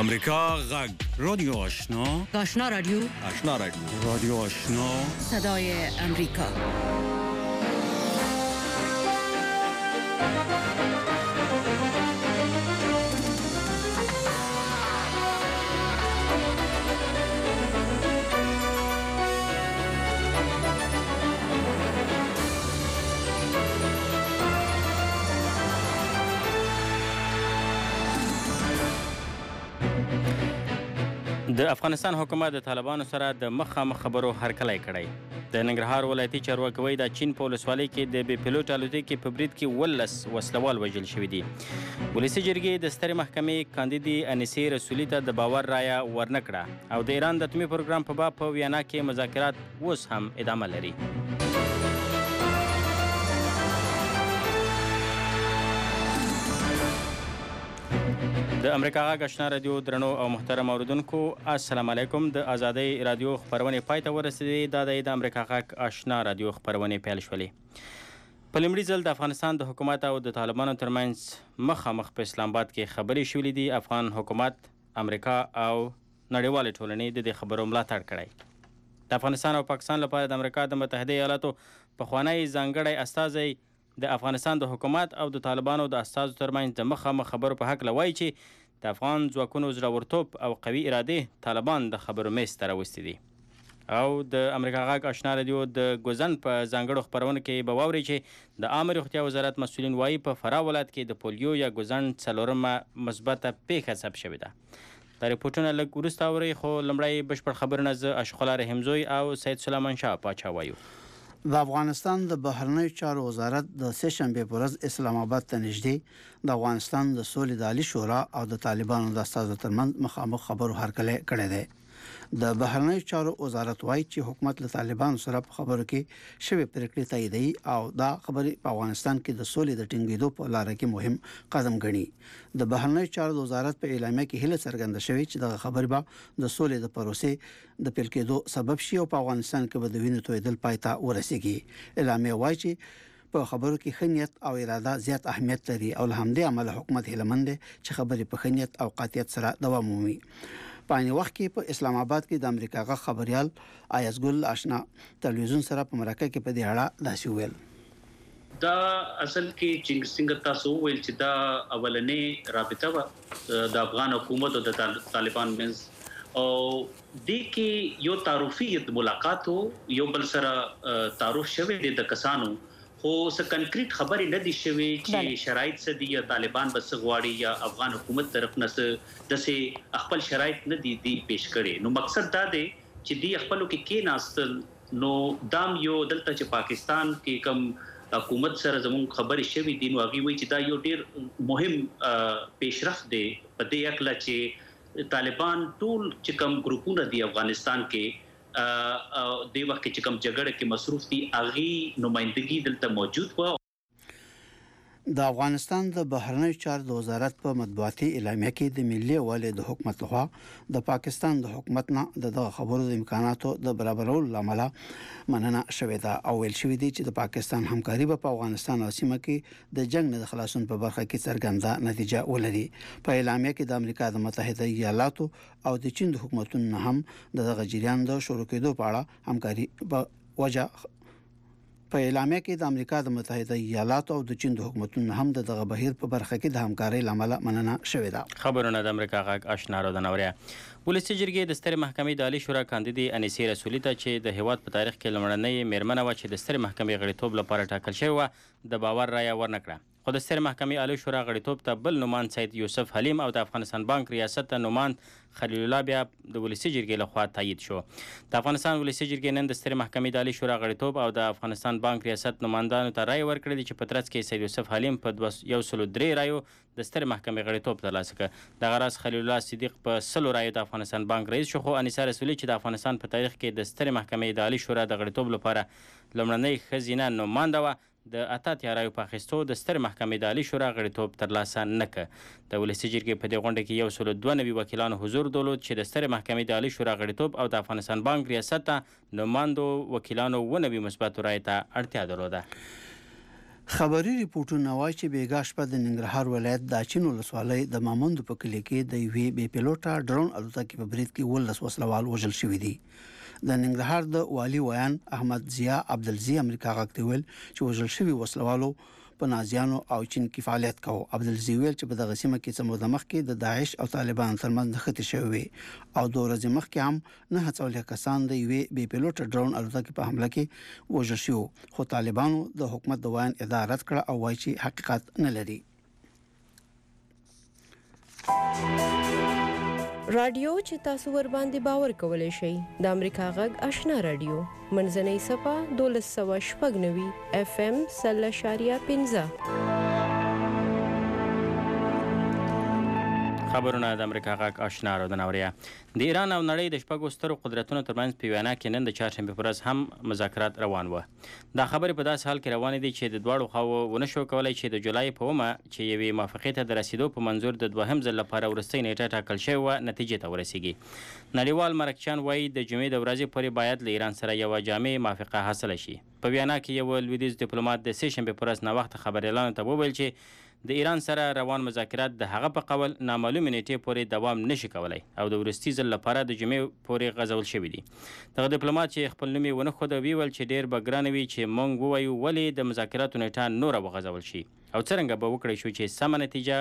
امریکا غږ رادیو آشنا رادیو رادیو آشنا صدای امریکا. د افغانستان حکومت د طالبانو سره د مخامخ خبرو هرکلی کړی. د ننګرهار ولایتي چارواکي وایي د چین په ولسوالۍ کې د بې پیلوټ الوتکې په برید کې 11 وسلوال وژل شوي دي. ولسي جرګې د سترې محکمې کاندیدې انیسې رسولي ته د باور رایه ورنه کړه او د ایران د اتومي پروګرام په باب په ویانا کې مذاکرات اوس هم ادامه لري. د امریکا غږ آشنا رادیو درنو او محترم اوریدونکو، السلام علیکم. د ازادۍ رادیو خپرونې پای ته ورسېدې. دا د امریکا غږ آشنا رادیو خپرونې پیل شولې. په لومړي ځل د افغانستان د حکومت او د طالبانو ترمنځ مخامخ په اسلام آباد کې خبرې شولې دي. افغان حکومت، امریکا او نړیوالې ټولنې د دې خبرو ملاتړ کړی. د افغانستان او پاکستان لپاره د امریکا د متحده ایالاتو پخوانی ځانګړی استازی د افغانستان د حکومت او د طالبانو د استازو ترمنځ د مخامخ خبرو په هکله وایي چې د افغان ځواکونو زړورتوب او قوي ارادې طالبان د خبرو میز ته راوستي دي. او د امریکا غږ آشنا رادیو د ګوزن په ځانګړو خپرونو کې به واورئ چې د عامه روغتیا وزارت مسؤلین وایي په فراه ولایت کې د پولیو یا ګوزن 4مه مثبته پیښه ثبت شوې ده. دا ریپورټونه لږ وروسته اورئ، خو لومړی بشپړ خبرونه زه اشخلا رحمزوی او سید سلیمان شاه پاچا وایو. د افغانستان د بهرنیو چارو وزارت د سه شنبه په ورځ اسلام آباد ته نږدې د افغانستان د سولې د عالی شورا او د طالبانو د استازو ترمنځ مخامخ خبرو هرکلی کړی دی. د بهرنیو چارو وزارت وایي چې حکومت له طالبانو سره په خبرو کې شوی پریکړې تاییدوي او دا خبرې په افغانستان کې د سولې د ټینګېدو په لار کې مهم قدم ګڼي. د بهرنیو چارو وزارت په اعلامیه کې هیله څرګنده شوې چې د خبرې به د سولې د پروسې د پیل کېدو سبب شي او په افغانستان کې به د وینو تویدل پای ته ورسیږي. اعلامیه وایي چې په خبرو کې ښه نیت او اراده زیات اهمیت لري او له همدې امله حکومت هیله مند دی چې خبرې په ښه نیت او قاطعیت سره دوام ومومي. په عین وخت کې په اسلام آباد کې د امریکا غږ خبريال ایازګل آشنا تلویزیون سره په مرکه کې په دې اړه داسې ویل. دا اصل کې څنګه تاسو ویل چې دا اولنې رابطه و د افغان حکومت او د طالبان منځ او د کې یو تعارفي ملاقات یو بل سره تعارف شوی د کسانو، خو څه کنکریټ خبرې نه دي شوی چې شرایط څه دي یا طالبان بس غواړي یا افغان حکومت طرف نه څه خپل شرایط نه دي پیش کړي. نو مقصد دا دی چې دی خپلو کې ناستل نو دام یو دلته چې پاکستان کې کم حکومت سره زموږ خبرې شوي دي، نو هغوی وایي چې دا یو ډېر مهم پیشرفت دی په دې هکله چې طالبان ټول چې کم ګروپونه دي افغانستان کې د وخت چې کوم جګړه کې مصروف دي هغه نمائندګي دلته موجود و. د افغانستان د بهرنیو چارو د وزارت په مطبوعاتي اعلامیه کې د ملي والي د حکومت لخوا د پاکستان د حکومت نه د خبرو د امکاناتو د برابرولو لامل مننه شوې ده او ویل شوې دي چې د پاکستان همکاري په افغانستان او سیمه کې د جنگ نه خلاصون په برخه کې څرګنده نتیجه ولري. په اعلامیه کې د امریکا د متحده ایالاتو او د چین د حکومتونو هم دغه جریان د شروع کېدو په اړه همکاري په وجه په اعلامیه کې د امریکا د متحده ایالاتو او د چین د حکومتونو هم دغه بهیر په برخه کې د همکارۍ لامل مننه شوې ده. خبرونه د امریکا غږ آشنا رادیو نوریا. ولسي جرګې د سترې محکمې د عالی شورا کاندیدې انیسې رسولي ته چې د هیواد په تاریخ کې لومړنۍ میرمنه وه چې د سترې محکمې غړیتوب لپاره ټاکل شوې وه د باور رایه ورنه کړه. خو د سترې محکمې عالی شورا غړیتوب ته بل نوماند سید یوسف حلیم او د افغانستان بانک ریاست ته نوماند خلیل الله بیا د ولسي جرګې لخوا تایید شو. د افغانستان ولسي جرګې نن د سترې محکمې د عالی شورا غړیتوب او د افغانستان بانک ریاست نوماندانو ته رایه ورکړې دي چې په ترڅ کې سید یوسف حلیم په 103 رایو د سترې محکمې غړیتوب ترلاسه کړ. دغه راز خلیل الله صدیق په 100 رایو د افغانستان بانک رئیس شو. خو انیسه رسولي چې د افغانستان په تاریخ کې د سترې محکمې د عالی شورا د غړیتوب لپاره لومړنۍ ښځینه نومانده وه، د 88 رایو په اخیستو د سترې محکمې د عالی شورا غړیتوب ترلاسه نه کړ. د ولسي جرګې په دې غونډه کې 192 وکیلانو حضور درلود چې د سترې محکمې د عالی شورا غړیتوب او د افغانستان بانک ریاست ته نوماندو وکیلانو 90 مثبتو رایو ته اړتیا درلوده. خبري ریپورتونه وايي چې بیګا شپه د ننګرهار ولایت د اچین ولسوالۍ د ماموند په کلی کې د یوې بې پیلوټه ډرون الوتکې په برید کې 12 وسلوال وژل شوي دي. د ننګرهار د والي ویان احمد ضیا عبدالزی امریکا غاکته ویل چې وژل شوي وسلوالو په نازیانو او چین کې فعالیت کوي. عبدالزی ویل چې په دغه سیمه کې څه موده مخکې د داعش او طالبان ترمنځ نښتې شوې او د ورځې مخکې هم 9 کسان د یوې بې پیلوټه ډرون الوتکې په حمله کې وژل شوي، خو طالبانو د حکومت د ویان ادعا رد کړه او وایي چې حقیقت نه لري. رادیو چې تاسو ور باندې باور کولای شئ د امریکا غږ آشنا رادیو منځنۍ صفه 1290 FM 0.15 خبرونه د امریکا غږ آشنا رادیو. د ایران او نړۍ د شپږو سترو قدرتونو ترمنځ په وینا کې نن د چهارشنبې په ورځ هم مذاکرات روان و. دا خبرې په داسې حال کې روانې دي چې د دواړو خواوو ونه شو کولی چې د جولای په 9 چې یوې موافقې ته د رسیدو په منظور د دوهم ځل لپاره وروستۍ نیټه ټاکل شوې وه نتیجې ته ورسیږي. نړیوال مرکچیان وایي د جمعې د ورځې پورې باید له ایران سره یوه جامع موافقه حاصله شي. په وینا کې یو لویدیځ ډیپلوماټ د سې شنبې په ورځ ناوخته خبریالانو ته وویل چې د ایران سره روان مذاکرات د هغه په قول نامعلومې نیټې پورې دوام نشي کولی او د وروستي ځل لپاره د جمعې پورې غځول شوي دي. دغه ډیپلوماټ چې خپل نوم یې ونه ښوده ویل چې ډېر به ګرانه وي چې موږ ووایو ولې د مذاکراتو نیټه نوره وغځول شي او څرنګه به وکړی شو چې سمه نتیجه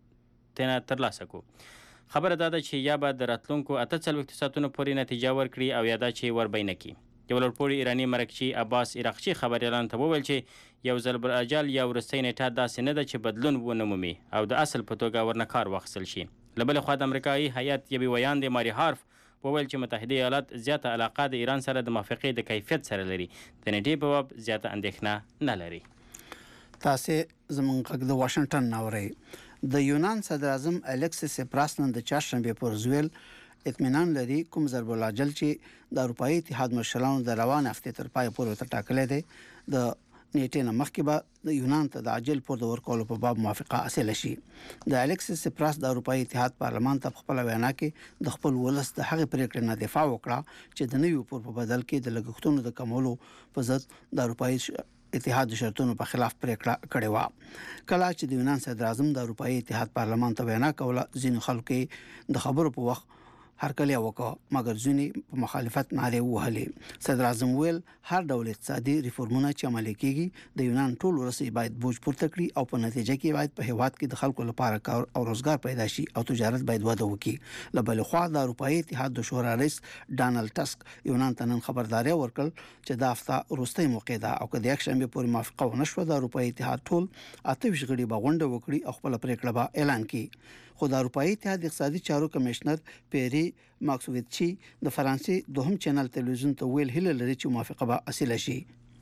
ترې ترلاسه کړو. خبره دا ده چې یا به د راتلونکو 48 ساعتونو پورې نتیجه ورکړي او یا دا چې وربی نه کړي. یو لوړپوړي ایراني مرکچي عباس عراقچي خبریالانو ته وویل چې یو ځل براجل یا وروستۍ نیټه داسې نه ده چې بدلون ونه مومي او د اصل په توګه ورنه کار واخیستل شي. له بلې خوا د امریکایي هیات یوې ویاندې ماري هارف وویل چې متحده ایالات زیاته علاقه د ایران سره د موافقې د کیفیت سره لري، د نیټې په باب زیاته اندېښنه نه لري. تاسو زموږ غږ د واشنگټن ناوري. د یونان صدر اعظم الیکسیس سپراس نن د چهارشنبې پر ورځ اطمینان لري کوم ضرب العاجل چې د اروپאי اتحاد مشرانو د روان هفته تر پای پورې ټاکلې ده د نیټې نه مخکې به د یونان ته د عاجل پور د ورکولو په باب موافقه حاصله شي. د الیکسیس سپراس د اروپאי اتحاد پارلمان ته خپل وینا کې د خپل ولس د هغې پریکړې نه دفاع وکړه چې د نویو پور په بدل کې د لګښتونو د کمولو په ضد د اروپאי اتحاد شرطونو په خلاف پریکړه کړې و. کله چې د یونان صدر اعظم د اروپאי اتحاد پارلمان ته وینا کوله ځینو خلکو د خبرو په وخت هرکلی وکړه مګر ځینې په مخالفت نارې وهلې. صدر اعظم ویل هر ډول اقتصادي ریفورمونه چې عملي کیږي د یونان ټول ورسې باید بوج پورته کړي او په نتیجه کې باید په هیواد کې د خلکو لپاره کار او روزګار پیدا شي او تجارت باید وده وکړي. له بل خوا د اروپאי اتحاد د شورا رئیس ډانلډ ټسک یونان ته نن خبرداري ورکړ چې د هفته وروستۍ موقع ده او که د یکشنبې پورې موافقه ونه شوه د اروپאי اتحاد ټول 28 غړي به غونډه وکړي او خپل پریکړه به اعلان کړي. خو د اروپאי اتحاد اقتصادي چارو کمشنر پیری ماکسوویچي د فرانسې دوهم چینل تلویزیون ته ویل هله لري چې موافقه به حاصله شي.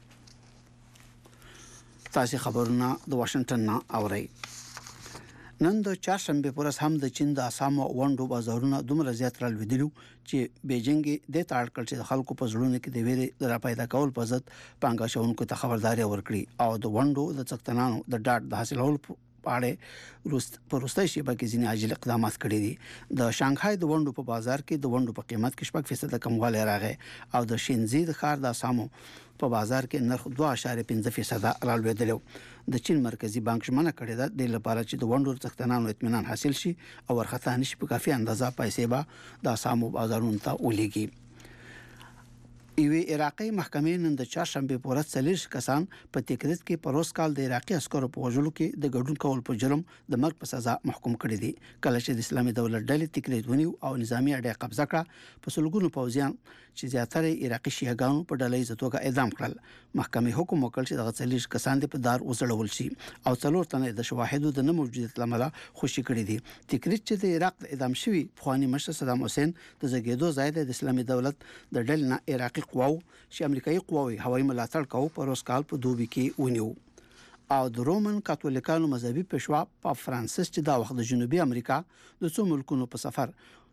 تاسو خبرونه د واشنگټن نه اورئ. نن د چهارشنبې پر ورځ هم د چین د اسامو وندو بازارونه دومره زیات رالوېدلو چې بیجینګ د تاړ کړ چې خلکو په زړونو کې د ویرې د را پیدا کول په ضد پانګوالو ته خبرداري ورکړي او د وندو د څښتنانو د ډاټ د حاصلولو پاړې پروستای شي به کې ځینې عاجل اقدامات کړي دي. د شانګهای د وندو په بازار کې د وندو په قیمت کې 4% کموالی راغی او د شینزي د ښار د اسامو په بازار کې نرخ 2.5% رالوېدلی. د چین مرکزی بانک ژمنه کړې ده د لپاره چې د وندو څښتنانو اطمینان حاصل شي او ورختا نشي په کافي اندازه پیسې به د اسامو بازارونو ته ولېږي. یوې عراقي محکمې نن د چهارشنبې په ورځ 40 کسان په تکریت کې په روز کال د عراقي عسکرو په وژلو کې د ګډون کول په جرم د مرګ په سزا محکوم کړي دي. کله چې د اسلامي دولت ډلې تکریت ونیو او نظامی اډې قبضه کړه په سلګونو پوځیان چې زیاتره عراقي شیعاګانو په ډلې توګه اعدام کړل. محکمې حکم وکړ چې دغه 40 کسان په دار وسړول شي او 4 تنه د شواهدو د نه موجودیت لامل خوشي کړي دي. تکریت چې د عراق د اعدام شوی خواني مشر صدام حسین د زګیدو ځای د اسلامي دولت د ډلې نه عراقي قواو چې امریکایي قواوي هوایي ملاتړ کوي په روز کال په دوبي کې ونیو. او د رومن کاتولیکانو مذهبي پښوا پاپ فرانسیس چې دا وخت د جنوبي امریکا د څو ملکونو په سفر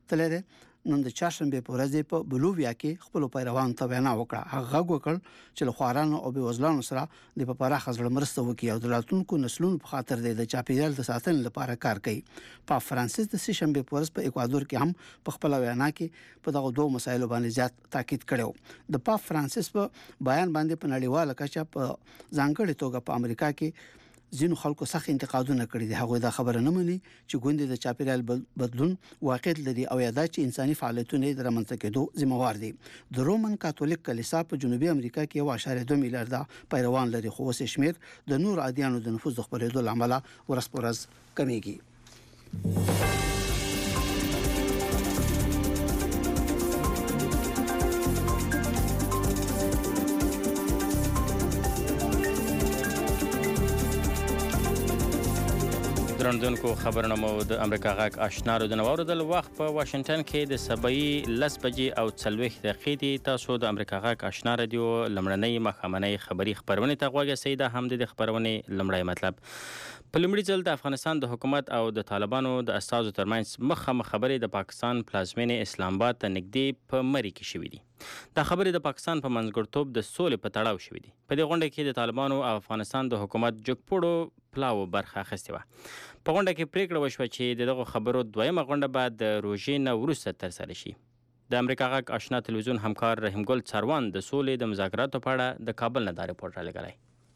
تللی دی. نن د چهارشنبه په ورځ په بولوویا کې خپل پیروان ته وینا وکړه. هغه غږ وکړ چې له خوارانو او بېوزلانو سره د پراخه زړه مرسته وکړي او د راتلونکو نسلونو په خاطر د چاپیریال د ساتنې لپاره کار کوي. پاپ فرانسیس د سه شنبه په ورځ په اکوادور کې هم په خپل وینا کې په دغه دوه مسایلو باندې زیات تاکید کړو. د پاپ فرانسیس په بیان باندې په نړیواله کچه په ځانګړي توګه په امریکا کې ځینو خلکو سخت انتقادونه کړي دي. هغه دا خبره نه مني چې ګوندې د چاپیریال بدلون واقعیت لري او یادا چې انساني فعالیتونه د رامنځته کېدو ذمہوار دي. د رومن کاتولیک کلیسا په جنوبي امریکا کې 1.2 میلیارډ پیروان لري، خو اوس شمیر د نور ادیانو د نفوذ خپرېدو لامل ورځ په ورځ کمیږي. درندونکو خبرونه مو د امریکا غاک آشنا رو د نوردل وخت په واشنگټن کې د سبعي 10 بجې او 40 دقیقې دي. تاسو د امریکا غاک آشنا رادیو لمړنۍ مخامنۍ خبری خبرونه ته غوږی سیده هم د خبرونه لمړی مطلب. په لومړي ځل د افغانستان د حکومت او د طالبانو د استازو ترمنځ مخامخ خبرې د پاکستان پلازمینې اسلام آباد ته نږدې په مری کې شوې دي. دا خبرې د پاکستان په منځګړتوب د سولې په تړاو شوې دي. په دې غونډه کې د طالبانو او افغانستان د حکومت جګپوړو پلاو برخه اخیستې وه. په غونډه کې پریکړه وشوه چې دغه خبرو دویمه غونډه بعد د روژې نه وروسته ترسره شي. د امریکا غاک آشنا تلویزیون همکار رحیم ګل څاروان د سولې د مذاکراتو په اړه د کابل نه دا رپورټ رالیږلی.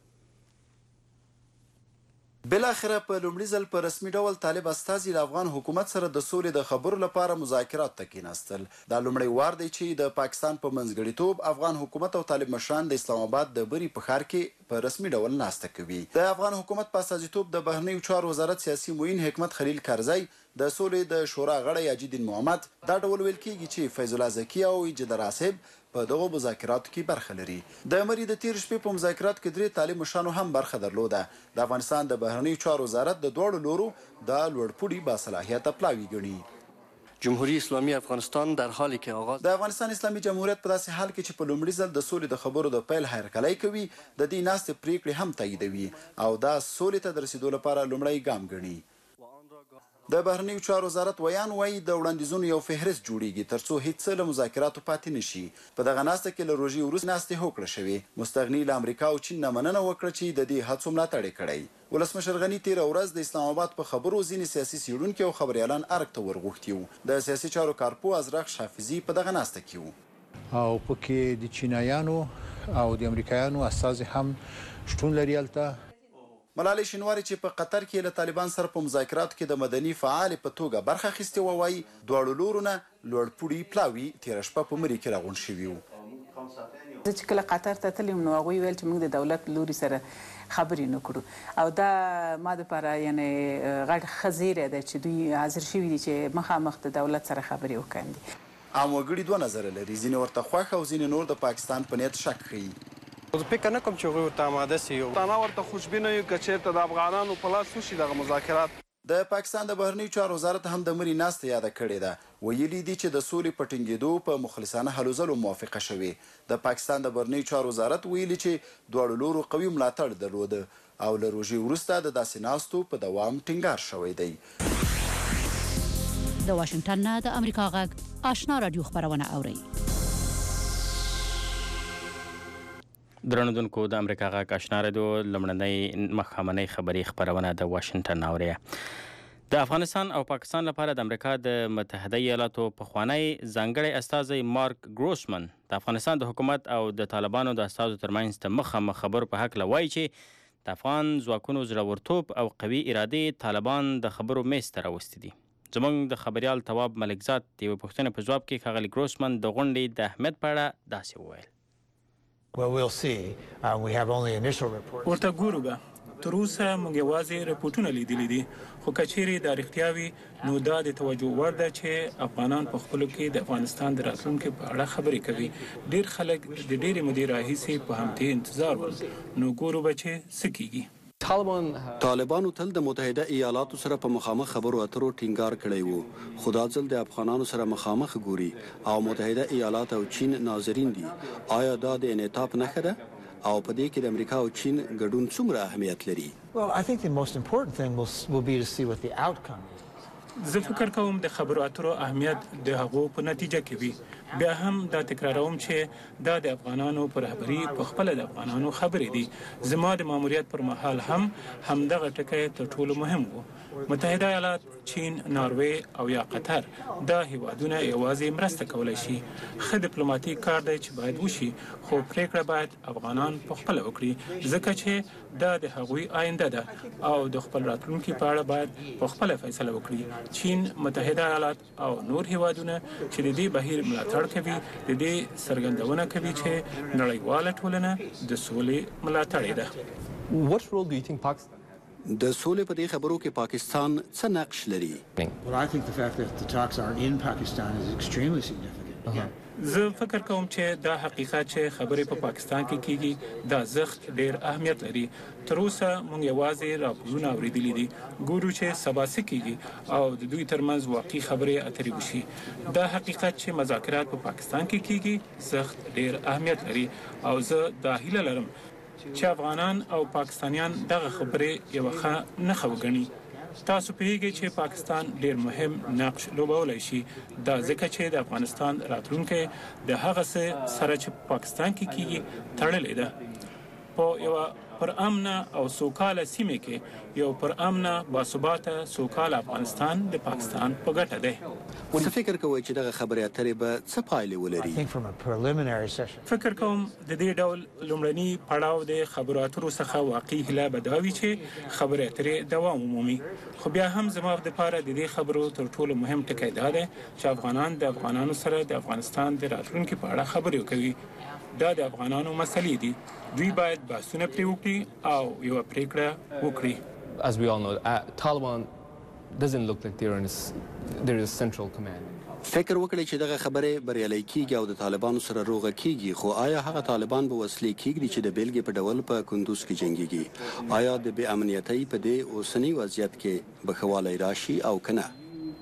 بالاخره په لومړي ځل په رسمي ډول طالب استازي د افغان حکومت سره د سولې د خبرو لپاره مذاکرات ته کېناستل. دا لومړی وار دی چې د پاکستان په منځګړیتوب افغان حکومت او طالب مشران د اسلام آباد د بری په ښار کې په رسمي ډول ناسته کوي. د افغان حکومت په استازیتوب د بهرنیو چارو وزارت سیاسي معین حکمت خلیل کرزی، د سولې د شورا غړی اجیدین محمد دا ډول ویل کېږي چې فیض الله زکی او جدر آصف په دغه مذاکراتو کې برخه لري. د مری د تیر شپې په مذاکراتو کې درې طالب مشرانو هم برخه درلوده. د افغانستان د بهرنیو چارو وزارت د دوړو لورو د لوړپوړي باصلاحیته پلاوی ګڼي. جمهوری اسلامی افغانستان در حالی که آغاز د افغانستان اسلامي جمهوریت په داسې حال کې چې په لومړي ځل د سولې د خبرو د پیل هرکلی کوي، د دې ناستې پریکړې هم تاییدوي او دا سولې ته د رسیدو لپاره لومړی ګام ګڼي. د بهرنیو چارو وزارت ویان وایي د وړاندیزونو یو فهرست جوړیږي ترڅو هیڅ څه له مذاکراتو پاتې نشي. په دغه ناسته کې له روژې وروسته ناستې هوکړه شوې. مستغني له امریکا او چین نه مننه وکړه چې د دې هڅو ملاتړ یې کړی. ولسمشر غني تېره ورځ د اسلام آباد په خبرو ځینې سیاسي څېړونکي او خبریالان ارګ ته ورغوښتي وو. د سیاسي چارو کارپو ازرق حافظي په دغه ناسته کې وو او پکې د چینایانو او د امریکایانو استازي هم شتون لري. هلته ملالۍ شینواري چې په قطر کې له طالبان سره په مذاکراتو کې د مدني فعال په توګه برخه اخیستې وه، وایي دواړو لورو نه لوړپوړي پلاوي تېره شپه په مری کې راغونډ شوي وو. زه چې کله قطر ته تللی نو هغوی ویل چې موږ د دولت لوري سره خبرې نه کړو او دا ما دپاره یعنې غټ ښه زیری ده چې دوی حاضر شوي دي چې مخامخ د دولت سره خبرې وکړي. عام وګړي دوه نظره لري، ځینې ورته خوښ او ځینې نور د پاکستان په نیت شک ښیي. زه فکر نه کوم چې هغوی ورته اماده سي. پښتانه ورته خوشبینه یو که چېرته د افغانانو په لاس وشي دغه مذاکرات. د پاکستان د بهرنیو چارو وزارت هم د مری ناسته یاده کړې ده. ویلي دي چې د سولې په ټینګېدو په مخلصانه هلو ځلو موافقه شوې. د پاکستان د بهرنیو چارو وزارت ویلي چې دواړو لورو قوي ملاتړ درلوده او له روژې وروسته د داسې ناستو په دوام ټینګار شوی دی. د واشنگټن نه د امریکا غږ آشنا رادیو خبرونه اورئ. درنودونکو د امریکا غاک آشنا رادیو لمړنۍ مخامنۍ خبري خبرونه د واشنگټن اوري. د افغانستان او پاکستان لپاره د امریکا د متحده ایالاتو پخوانی ځانګړی استازی مارک ګروسمن د افغانستان د حکومت او د طالبانو د استازو ترمنځ د مخامخ خبرو په هکله وایي چې د افغان ځواکونو زړورتوب او قوي ارادې طالبان د خبرو میز ته راوستي دي. زموږ د خبریال تواب ملکزاد د یوې پوښتنې په جواب کې ښاغلي ګروسمن د غونډې د اهمیت په اړه داسې وویل. ورته ګورو به. تر اوسه موږ یوازې رپورټونه لیدلي دي، خو که چیرې دا رښتیا وي نو دا د توجه وړ ده چې افغانان په خپلو کې د افغانستان د راتلونکي په اړه خبرې کوي. ډېر خلک د ډېرې مودې راهیسې په همدې انتظار ول. نو ګورو به چې څه کیږي. طالبانو تل د متحده ایالاتو سره په مخامخ خبرو اترو ټینګار کړی وو، خو دا ځل د افغانانو سره مخامخ ګوري او متحده ایالات او چین ناظرین دي. آیا دا د انعطاف نښه ده او په دې کې د امریکا او چین ګډون څومره اهمیت لري؟ زه فکر کوم د خبرو اترو اهمیت د هغو په نتیجه کې وي. بیا هم دا تکراروم چې دا د افغانانو پر رهبري په خپل د افغانانو خبرې دي. زما د ماموریت پر مهال همدغه ټکی تر ټولو مهم و. متحده ایالات، چین، ناروې او یا قطر دا هیوادونه یوازې مرسته کولای شي. ښه ډیپلوماټیک کار دی چې باید وشي، خو پریکړه باید افغانان په خپل وکړي، ځکه چې دا د هغوی آینده ده او د خپل راتلونکي په اړه باید په خپل فیصله وکړي. چین، متحده ایالات او نور هیوادونه چې د دې بهیر ملاتړ کوي، د دې څرګندونه کوي چې نړیواله ټولنه د سولې ملاتړ ده. What role do you think Pakistan د سولې په دې خبرو کې پاکستان څه نقش لري؟ Well, I think the fact that the talks are in Pakistan is extremely significant. زه فکر کوم چې دا حقیقت چې خبرې په پاکستان کې کیږي دا زښت ډېر اهمیت لري. تر اوسه موږ یوازې راپورونه اورېدلي دي، ګورو چې سبا څه کیږي او د دوی ترمنځ واقعي خبرې اترې وشي. دا حقیقت چې مذاکرات په پاکستان کې کیږي زښت ډېر اهمیت لري او زه دا هیله لرم چې افغانان او پاکستانیان دغه خبرې یوه ښه نښه وګڼي. تاسو پوهیږئ چې پاکستان ډېر مهم نقش لوبولی شي، دا ځکه چې د افغانستان راتلونکی د هغه څه سره چې په پاکستان کې کیږي تړلی ده. په یوه پر امنه او سوکاله سیمه کې یو پر امنه باثباته سوکاله افغانستان د پاکستان په ګټه دی. څه فکر کوئ چې دغه خبرې اترې به څه پایلې ولري؟ فکر کوم د دې ډول لومړني پړاو د خبرو اترو څخه واقعي هیله به دا وي چې خبرې اترې دوام ومومي. خو بیا هم زما دپاره د دې خبرو تر ټولو مهم ټکی دا دی چې افغانان د افغانانو سره د افغانستان د راتلونکي په اړه خبرې وکوي. دا د افغانانو مسلې دي، دوی باید بحثونه پرې وکړي او یوه پریکړه وکړي. As we all know, Taliban doesn't look like there is central command. فکر وکړئ چې دغه خبرې بریالۍ کیږي او د طالبانو سره روغه کیږي، خو آیا هغه طالبان به وسلې کیږدي چې د بیلګې په ډول په کندوز کې جنګیږي؟ آیا د بې امنیتۍ په دې اوسني وضعیت کې به ښه والی راشي او که نه؟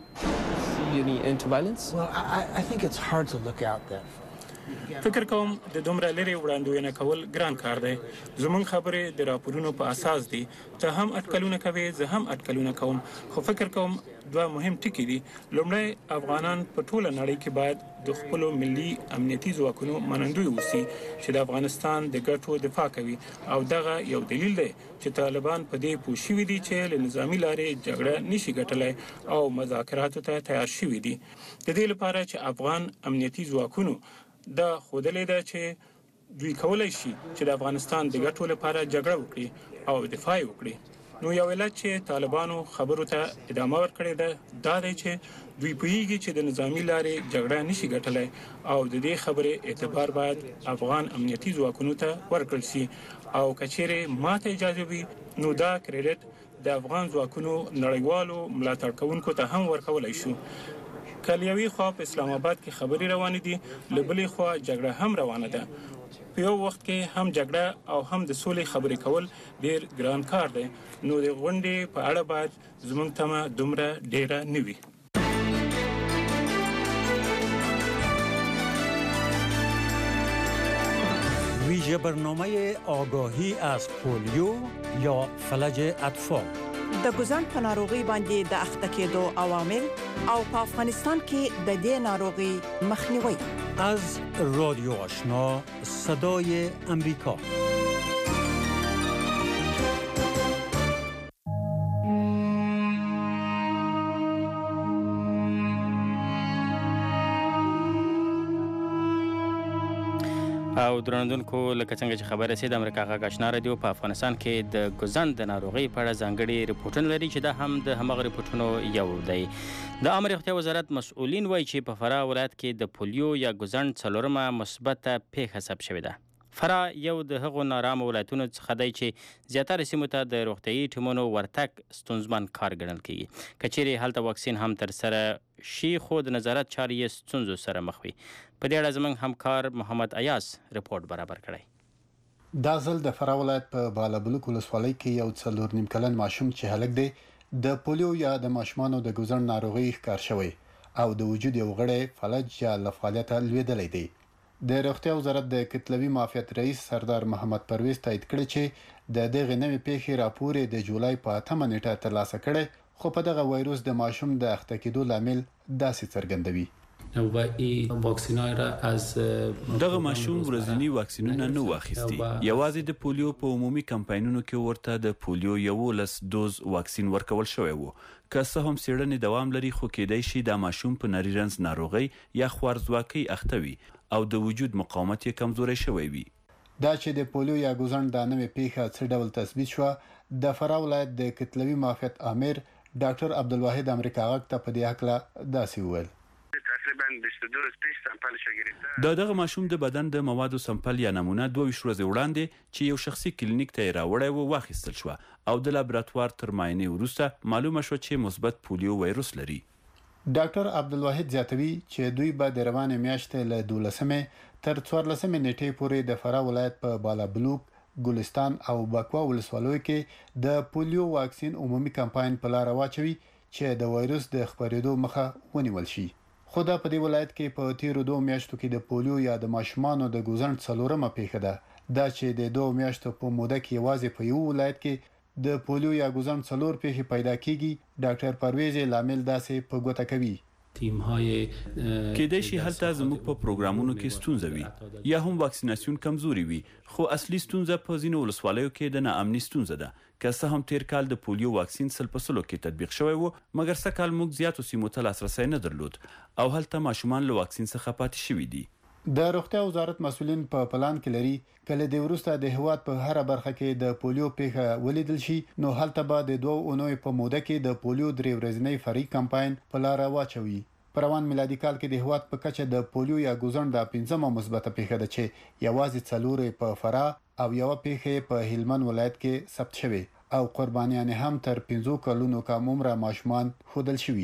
Any into violence? Well, I think it's hard to look out that far. فکر کوم د دومره لرې وړاندوینه کول ګران کار دی. زموږ خبرې د راپورونو په اساس دي. ته هم اټکلونه کوې، زه هم اټکلونه کوم، خو فکر کوم دوه مهم ټکي دي. لومړی، افغانان په ټوله نړۍ کې باید د خپلو ملي امنیتي ځواکونو منندوی اوسي چې د افغانستان د ګټو دفاع کوي او دغه یو دلیل دی چې طالبان په دې پوه شوي دي چې له نظامي لارې جګړه نشي ګټلی او مذاکراتو ته تیار شوي دي. د دې لپاره چې افغان امنیتي ځواکونو دا ښودلې ده چې دوی کولی شي چې د افغانستان د ګټو لپاره جګړه وکړي او دفاع یې وکړي. نو یو علت چې طالبانو خبرو ته ادامه ورکړې ده دا دی چې دوی پوهیږي چې د نظامي لارې جګړه نشي ګټلی او د دې خبرې اعتبار باید افغان امنیتي ځواکونو ته ورکړل شي او که چیرې ماته اجازه وي نو دا کریډټ د افغان ځواکونو نړیوالو ملاتړ کوونکو ته هم ورکولی شو. که له یوې خوا په اسلام آباد کې خبرې روانې دي، له بلې خوا جګړه هم روانه ده. په یو وخت کې هم جګړه او هم د سولې خبرې کول ډېر ګران کار دی. نو د غونډې په اړه باید زموږ تمه دومره ډېره نه وي. ویژه برنامه آگاهی از پولیو یا فلج اطفال. د ګوزن په ناروغي باندې د اخته کېدو عوامل او په افغانستان کې د دې ناروغي مخنیوي. از رادیو آشنا صدای امریکا. او درنوونکو لکه څنګه چې خبر رسید امریکا غږ آشنا رادیو په افغانستان کې د ګوزن د ناروغي په اړه ځانګړي ریپورټونه لري چې دا هم د همغه ریپورټونو یو دی. د امر روغتیا وزارت مسؤلین وایي چې په فراه ولایت کې د پولیو یا ګوزن څلورمه مثبته پیښه ثبت شوې ده. فراه یو د هغو نارامو ولایتونو څخه دی چې زیاتره سیمو ته د روغتیايي ټیمونو ورتګ ستونزمن کار ګڼل کېږي. که چیرې هلته واکسین هم ترسره شي خو د نظارت چارې یې ستونزو سره مخ وي. په دې اړه زموږ همکار محمد ایاس رپورټ برابر کړی. دا ځل د فراه ولایت په بالابلوک ولسوالۍ کې یو 4.5 کلن ماشوم چې هلک دی د پولیو یا د ماشومانو د ګوزن ناروغي ښکار شوی او د وجود یو غړی فلج یا له فعالیته لوېدلی دی. د روغتیا وزارت د کتلوي معافیت رئیس سردار محمد پرویز تایید کړی چې د دغه نوې پیښې راپور د جولای په 8 نیټه ترلاسه کړی خو په دغه وایروس د ماشوم د اخته کېدو لامل داسې څرګندوي. و این واکسینای را از دغه ماشوم ورځنی واکسینونه نه واخیستي. یوازې د پولیو په عمومي کمپاینونو کې ورته د پولیو 11 دوز واکسین ورکول شوی وو. که څه هم څېړنې دوام لري خو کېدای شي دا ماشوم په نری رنځ ناروغي یا خوارځواکۍ اخته وي او د وجود مقاومت یې کمزوری شوی وي. دا چې د پولیو یا ګوزڼ د نوې پیښه څه ډول تثبیت شو، د فراه ولایت د کتلوي معافیت امیر ډاکټر عبدالواحد امریکا غږ ته په دې هکله داسې وویل. دغه ماشوم د بدن د موادو سمپل یا نمونه 22 ورځې وړاندې چې یو شخصي کلینیک ته راوړی و واخیستل شو او د لابراتوار تر معاینې وروسته معلومه شو چې مثبت پولیو وایروس لري. ډاکټر عبدالواحد زیاتوي چې دوی به د روانې میاشتې له 12 تر 14 نیټې پورې د فراه ولایت په بالابلوک، ګلستان او بکوا ولسوالیو کې د پولیو واکسین عمومي کمپاین په لار واچوي چې د وایروس د خپرېدو مخه ونیول شي. خو دا په دې ولایت کې په تیرو 2 میاشتو کې د پولیو یا د ماشومانو د ګوزڼ 4مه پیښه ده. دا چې د 2 میاشتو په موده کې یوازې په یو ولایت کې د پولیو یا ګوزڼ 4 پیښې پیدا کیږي، ډاکټر پرویز لامل داسې په ګوته کوي. کېدای شي هلته زموږ په پروګرامونو کې ستونزه وي یا هم واکسیناسیون کمزوري وي، خو اصلي ستونزه په ځینو ولسوالیو کې د ناامني ستونزه ده. که څه هم تیر کال د پولیو واکسین 100% کې تطبیق شوی وو، مګر سکهال موږ زیاتو سیمو ته لاسرسی نه درلود او هلته ماشومان له واکسین څخه پاتې شوي دي. د روغتیا وزارت مسؤلین په پلان کې لري کله د وروسته د هیواد په هر برخه کې د پولیو پیښه ولیدل شي نو هلته به د 2 اونۍ په موده کې د پولیو 3 ورځنی فري کمپاین په لار واچوي. په روان میلادي کال کې د هیواد په کچه د پولیو یا ګوزڼ د 5مه مثبته پیښه ده چې یوازې 4 په فراه او یو پیښه په هلمند ولایت کې ثبت شوه او قربانیان هم تر 15 کلونو کم عمره ماشومان خودل شوي.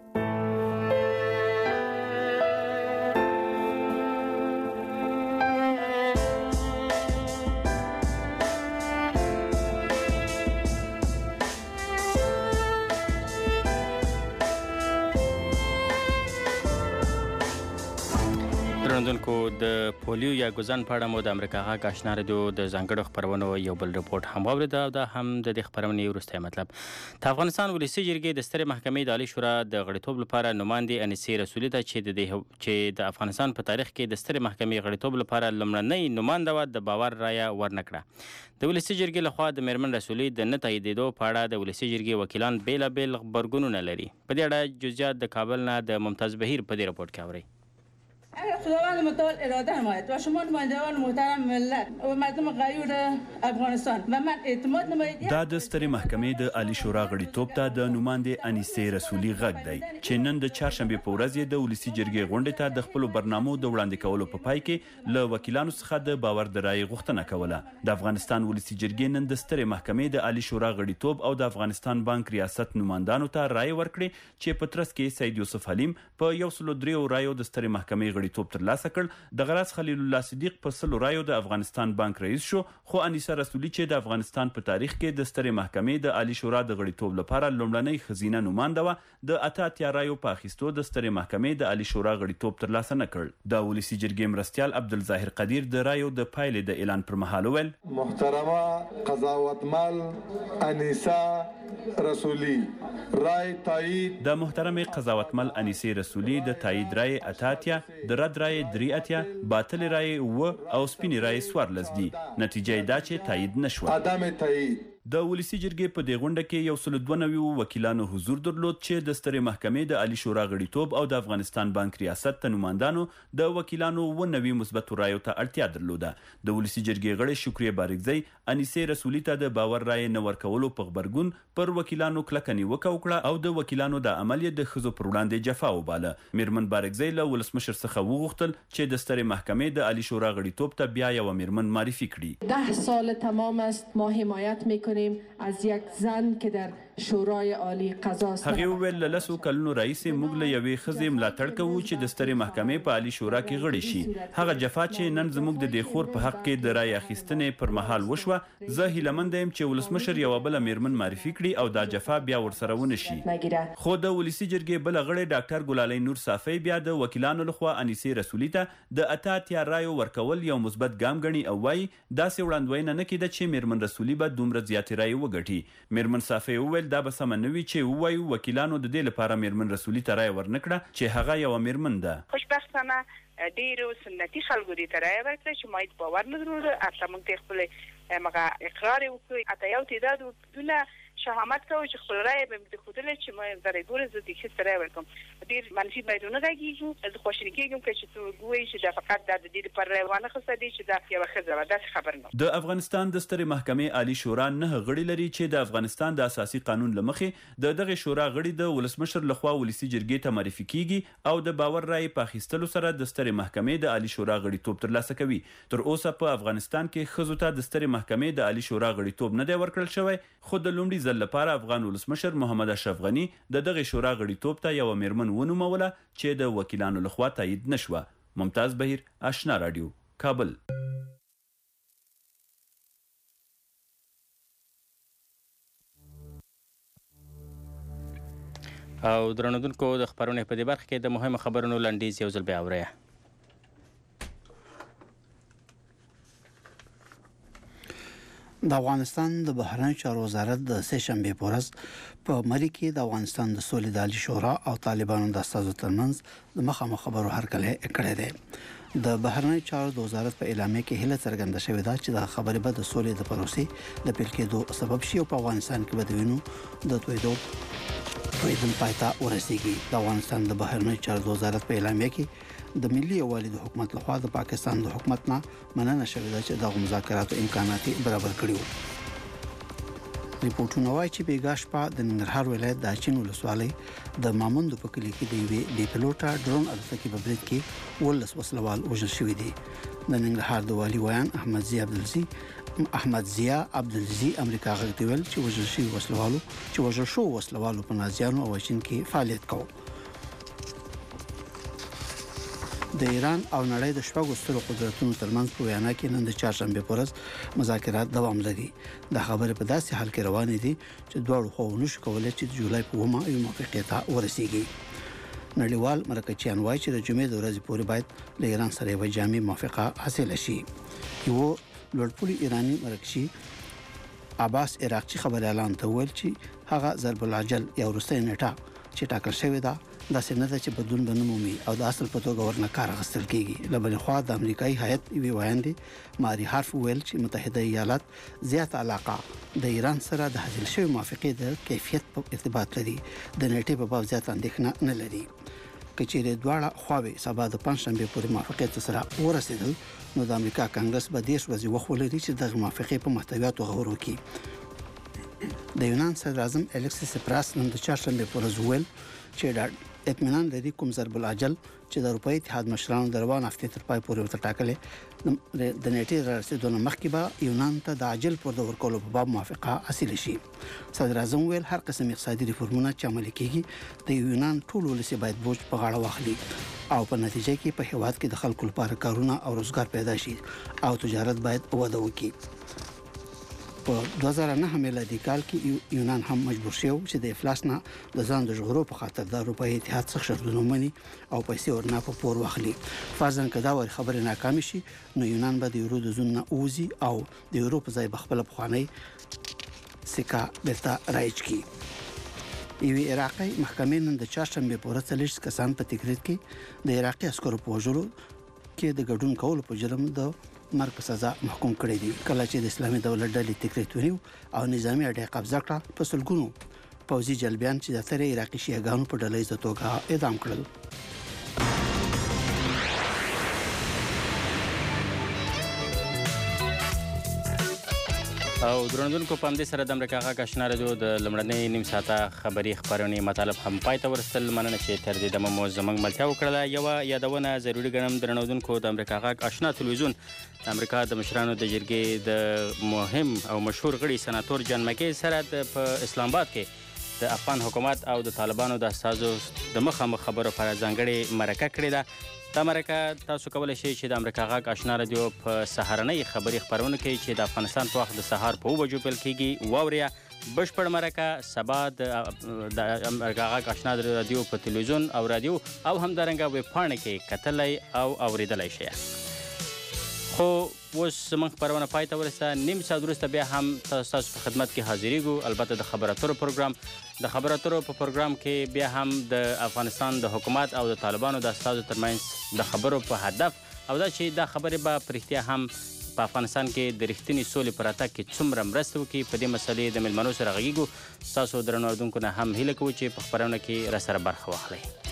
درنوونکو د پولیو یا ګوزڼ په اړه مو د امریکا غږ آشنا رادیو د ځانګړو خپرونو یو بل رپورټ هم واورېد او دا هم د دې خپرونې وروستی مطلب. د افغانستان ولسي جرګې د سترې محکمې د عالی شورا د غړیتوب لپاره نمایندې انیسې رسولي ته چې د افغانستان په تاریخ کې د سترې محکمې غړیتوب لپاره لومړنۍ نماینده وه د باور رایه ورنکړه. د ولسي جرګې لخوا د میرمن رسولي د نه تاییدېدو په اړه د ولسي جرګې وکیلان بېلابېل غبرګونونه لري. په دې اړه جزئیات د کابل نه د ممتاز بهیر په دې رپورټ کې اورئ. اگر خداوند متعال اراده حمایت و شما نمایندگان محترم ملت و مردم غیور افغانستان و من اعتماد نمایید. دا د سترې محکمې د عالی شورا غړیتوب ته د نمایندې انیسې رسولي غږ دی چې نن د چهارشنبې په ورځ د ولسي جرګې غونډې ته د خپلو برنامو د وړاندې کولو په پای کې له وکیلانو څخه د باور د رایې غوښتنه کوله. د افغانستان ولسي جرګې نن د سترې محکمې د عالی شورا غړیتوب او د افغانستان بانک ریاست نمایندانو ته رایې ورکړې چې په ترڅ کې سید یوسف حلیم په 103 رایو د سترې محکمې غړیتوب ترلاسه کړ. د غراس خلیل الله صدیق په 100 رایو د افغانستان بانک رئیس شو، خو انیسه رسولي چې د افغانستان په تاریخ کې د سترې محکمې د عالی شورا د غړیتوب لپاره لومړنۍ ښځینه نماینده وه، د 88 رایو په اخیستو د سترې محکمې د عالی شورا غړیتوب ترلاسه نه کړ. د ولسي جرګې مرستیال عبدالظاهر قدیر د رایو د پایلې د اعلان پر مهال وویل: محترمه قضاوتمل انیسه رسولي رای تایید. د محترمه قضاوتمل انیسه رسولي د تایید رای 88، د رد رای 3، باطل رای و او سپینی رای 14 دي. نتیجه دا چې تایید نشو. عدم تایید. د ولسي جرګې په دې غونډه کې 192 وکیلانو حضور درلود چې د سترې محکمې د عالی شورا غړیتوب او د افغانستان بانک ریاست ته نمایندانو د وکیلانو 90 مثبت رایو ته اړتیا درلوده. د ولسي جرګې غړي شکریه بارکزی انیسې رسولي ته د باور رایې نه ورکولو په غبرګون پر وکیلانو کلکه نیوکه وکړه او د وکیلانو د عمل د ښځو پر وړاندې جفا وباله. میرمن بارکزی له ولسمشر څخه وغوښتل چې د سترې محکمې د عالی شورا غړیتوب ته بیا یو میرمن معرفي کړي. 10 سال تمام است ما حمایت میکنیم از یک زن که در شورای عالی قضا است. هغه ویل له 10 کلونو رئیس موږ له یوې ښځې ملاتړ کوو چې د سترې محکمې په عالی شورا کې غړي شي. هغه جفا چې نن زموږ د دې خور په حق کې د رای اخیستنې پر مهال وشوه، زه هیلهمند یم چې ولسمشر یو بل میرمن معرفي کړي او دا جفا بیا ورسره ونه شي. خو د ولسي جرګې بل غړي ډاکټر ګلالي نور صافی بیا د وکیلانو لخوا انیسې رسولي ته د 88 رایو ورکول یو مثبت ګام ګڼي او وايي داسې وړاندوینه نه کیده چې میرمن رسولي به دومره زیاتې رایې وګټي. میرمن صافی وویل وویل دا به سمه نه وي چې ووایو وکیلانو د دې لپاره میرمن رسولي ته رایه ورنکړه چې هغه یوه میرمن ده. خوشبختانه ډیرو سنتي خلکو دې ته رایه ورکړه چې ما هیڅ باور نه درلوده. حتی موږ ته خپل مغه اقرار وکړو، حتی یو تعداد بدون شهامت کوي چې خپل رایه به د خودله چې ما درې ګورې زه د هیڅ رایه ورکوم. ډیر منفي باندې نه راګیږو، زه خوشحالي کېږم چې ته ګوي چې دا فقط د دې لپاره روانه خسته دي چې دا یو خبره ده خبر نه. د افغانستان د سترې محکمې عالی شورا 9 غړي لري چې د افغانستان د اساسي قانون لمخې د دغه شورا غړي د ولسمشر لخوا ولسی جرګې ته معرفي کیږي او د باور رائے په اخیستلو سره د سترې محکمې د عالی شورا غړیتوب ترلاسه کوي. تر اوسه په افغانستان کې ښځو ته د سترې محکمې د عالی شورا غړیتوب نه دی ورکړل شوی، خو د لومړي ځل لپاره افغان ولسمشر محمد اشرف غنی د دغه شورا غړیتوب ته یو میرمن ونوموله چې د وکیلانو لخوا تایید نشوه. ممتاز بهیر، آشنا رادیو، کابل. او درنودونکو د خبرونې په دې برخه کې د مهمو خبرونو لنډیز یو ځل بیا اورئ. د افغانستان د بهرنیو چارو وزارت د سه شنبه په ورځ په مری کې د افغانستان د سولې د عالی شورا او طالبانو د استازو ترمنځ د مخامخ خبرو هرکلی کړی دی. د بهرنیو چارو د وزارت په اعلامیه کې هیله څرګنده شوې ده چې د خبرې به د سولې د پروسې د پیل کېدو سبب شي او په افغانستان کې به د وینو د تویدل پایته ورسیږي. د افغانستان د بهرنیو چارو د وزارت په اعلامیه کې د ملي یووالي د حکومت لخوا د پاکستان د حکومت نه مننه شوې ده چې د مذاکراتو امکانات برابر کړي وو. ریپورتونه وايي چې بیګا شپه د ننګرهار ولایت د اچین ولسوالۍ د ماموند په کلي کې د یوې بې پیلوټه ډرون الوتکې په برید کې 12 وسلوال وژل شوي دي. د ننګرهار د والي ویان احمد ضیا عبدالعزیز امریکا غږ ته ویل چې وژل شو وسلوالو په نازیانو او اچین کې فعالیت کوي. د ایران او نړۍ د شپږو سترو قدرتونو ترمنځ په ویانا کې نن د چهارشنبه په ورځ مذاکرات دوام لري. د خبرې په داسې حال کې روانې دي چې دواړو خواوو نشي کولی چې د جولای په 9 یو موافقې ته ورسیږي. نړیوال مرکچیان وایي چې د جمعې د ورځې پورې باید له ایران سره یو جامع موافقه حاصل شي. یو لوړپوړي ایرانی مرکچی عباس عراقچی خبر اعلان ته ویل چې هغه ضرب العجل یا وروستۍ نیټه چې ټاکل شوې ده دا څنګه چې بدلون بنمومي او د اصل په توګه ورنه کار غستل کیږي. لبل خو د امریکایي هیئت وی وایندې ماری حرف ویل چې متحده ایالات زیات علاقه د ایران سره د حاصل شوی موافقې د کیفیت په ارتباط لري، د نیټې په باب زیات اندېښنه نه لري. کچېره دواړه خواوې سبا د پنځشنبه پورې موافقې سره ورسېدل نو د امریکا کانګرس به د ورځې وخت ولري چې د موافقې په محتویاتو غور وکړي. د یونان صدر اعظم الکسیس سپراس نن د چهارشنبه په ورځ ویل چې دا اطمینان لري کوم ضرب العجل چې د اروپאי اتحاد مشرانو د روان هفته تر پای پورې ورته ټاکلې د نیټې رسیدو نه مخکې به یونان ته د عاجل پورته ورکولو په باب موافقه حاصل شي. صدر اعظم ویل هر قسم اقتصادي ریفورمونه چې عملي کیږي د یونان ټول ولسی باید بوج په غاړه واخلي او په نتیجه کې په هیواد کې د خلکو لپاره کارونه او روزګار پیدا شي او تجارت باید وده وکړي. په 2009 میلادي کال کې یونان هم مجبور شو چې د افلاس نه د ځان د ژغورلو په خاطر د اروپאי اتحاد څخه شرطونه ومني او پیسې ورنه په پور واخلي. فرضاً که دا خبره ناکام شي نو یونان به د یورو د زون نه اوزي او د یورو په ځای بخپل پخوانی سکه بیرته رایج کی. یوه عراقي محکمې نن د چهارشنبه په ورځ 40 کسان په تکریت کې د عراقي عسکرو په وژلو کې د ګډون کولو په جرم د مرګ په سزا محکوم کړي دي. کله چې د اسلامي دولت ډلې تکریت ونیو او نظامی اډې قبضه کړه په سلګونو پوځي جلبیان چې د تر عراقي شیعاګانو په ډلې ز توګه اعدام کړل. او درنودونکو په همدې سره د امریکا غږ آشنا رادیو د لومړنۍ نیم ساعته خبري خپرونې مطالب هم پای ته ورسېدل. مننه چې تر دې دمه مو زموږ ملتیا وکړله. یوه یادونه ضروري ګڼم درنودونکو د امریکا غږ آشنا تلویزیون د امریکا د مشرانو د جرګې د مهم او مشهور غړي سناتور جان مکې سره په اسلام آباد کې د افغان حکومت او د طالبانو د استازو د مخامخ خبرو پر ځانګړې مرکه کړې ده. دا مرکه تاسو کولی شئ چې د امریکا غږ آشنا رادیو په سهارنۍ خبري خپرونه کې چې د افغانستان په وخت د سهار په 9 بجو پیل کیږي واورئ. بشپړ مرکه سبا د امریکا غږ آشنا رادیو په تلویزیون او رادیو او همدارنګه ویب پاڼه کې کتلی او اوریدلی شئ. خو اوس زموږ خپرونه پای ته ورسه. نیم ساعت وروسته بیا هم ستاسو په خدمت کې حاضرېږو، البته د خبرو اترو پروګرام. د خبرو اترو په پروګرام کې بیا هم د افغانستان د حکومت او د طالبانو د استازو ترمنځ د خبرو په هدف او دا چې دا خبرې به په رښتیا هم په افغانستان کې د رښتینې سولې په راتګ کې څومره مرسته وکړي، په دې مسلې د مېلمنو سره غږیږو. ستاسو درنو اورېدونکو نه هم هیله کوو چې په خپرونه کې راسره برخه واخلئ.